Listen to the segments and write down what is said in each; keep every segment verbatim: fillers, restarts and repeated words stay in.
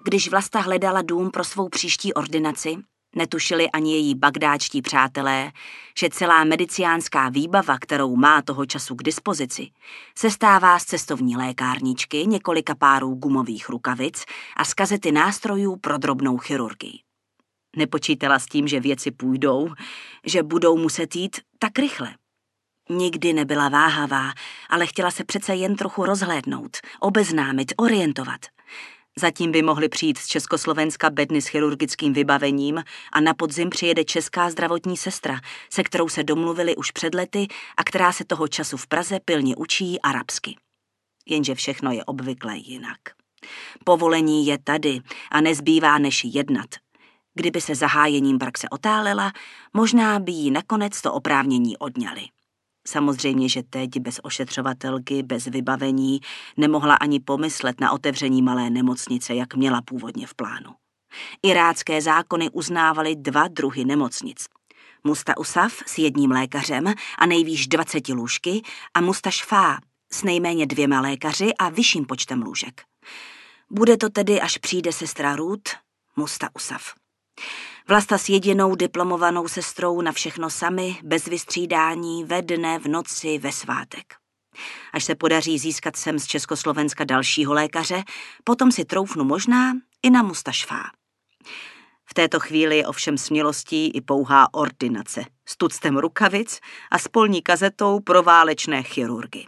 Když Vlasta hledala dům pro svou příští ordinaci, netušili ani její bagdáčtí přátelé, že celá mediciánská výbava, kterou má toho času k dispozici, sestává z cestovní lékárničky, několika párů gumových rukavic a z kazety nástrojů pro drobnou chirurgii. Nepočítala s tím, že věci půjdou, že budou muset jít tak rychle. Nikdy nebyla váhavá, ale chtěla se přece jen trochu rozhlédnout, obeznámit, orientovat. Zatím by mohly přijít z Československa bedny s chirurgickým vybavením a na podzim přijede česká zdravotní sestra, se kterou se domluvili už před lety a která se toho času v Praze pilně učí arabsky. Jenže všechno je obvykle jinak. Povolení je tady a nezbývá než jednat. Kdyby se zahájením praxe otálela, možná by jí nakonec to oprávnění odňali. Samozřejmě, že teď bez ošetřovatelky, bez vybavení nemohla ani pomyslet na otevření malé nemocnice, jak měla původně v plánu. Irácké zákony uznávaly dva druhy nemocnic. Mustausaf s jedním lékařem a nejvýš dvaceti lůžky a Mustašfá s nejméně dvěma lékaři a vyšším počtem lůžek. Bude to tedy, až přijde sestra Ruth, Mustausaf. Vlasta s jedinou diplomovanou sestrou na všechno sami, bez vystřídání, ve dne, v noci, ve svátek. Až se podaří získat sem z Československa dalšího lékaře, potom si troufnu možná i na Mustašfá. V této chvíli je ovšem smělostí i pouhá ordinace s tuctem rukavic a s polní kazetou pro válečné chirurgy.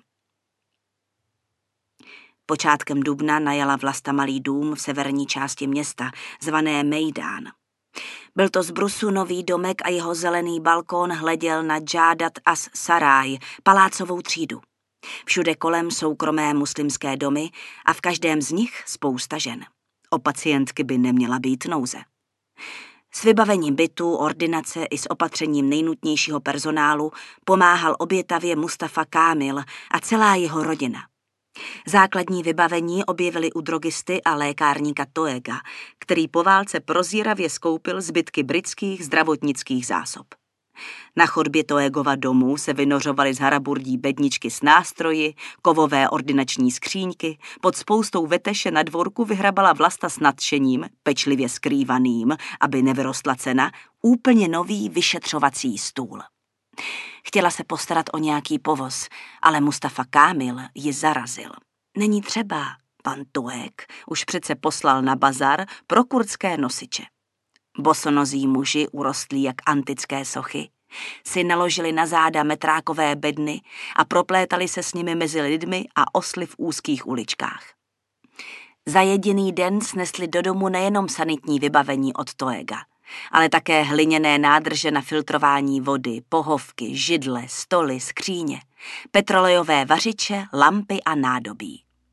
Počátkem dubna najala Vlasta malý dům v severní části města, zvané Mejdán. Byl to z brusu nový domek a jeho zelený balkón hleděl na Džádat as Saraj, palácovou třídu. Všude kolem soukromé muslimské domy a v každém z nich spousta žen. O pacientky by neměla být nouze. S vybavením bytu, ordinace i s opatřením nejnutnějšího personálu pomáhal obětavě Mustafa Kámil a celá jeho rodina. Základní vybavení objevili u drogisty a lékárníka Toega, který po válce prozíravě skoupil zbytky britských zdravotnických zásob. Na chodbě Toegova domu se vynořovaly z haraburdí bedničky s nástroji, kovové ordinační skříňky, pod spoustou veteše na dvorku vyhrabala Vlasta s nadšením, pečlivě skrývaným, aby nevyrostla cena, úplně nový vyšetřovací stůl. Chtěla se postarat o nějaký povoz, ale Mustafa Kámil ji zarazil. Není třeba, pan Toeg už přece poslal na bazar pro kurdské nosiče. Bosonozí muži, urostlí jak antické sochy, si naložili na záda metrákové bedny a proplétali se s nimi mezi lidmi a osly v úzkých uličkách. Za jediný den snesli do domu nejenom sanitní vybavení od Toega, ale také hliněné nádrže na filtrování vody, pohovky, židle, stoly, skříně, petrolejové vařiče, lampy a nádobí.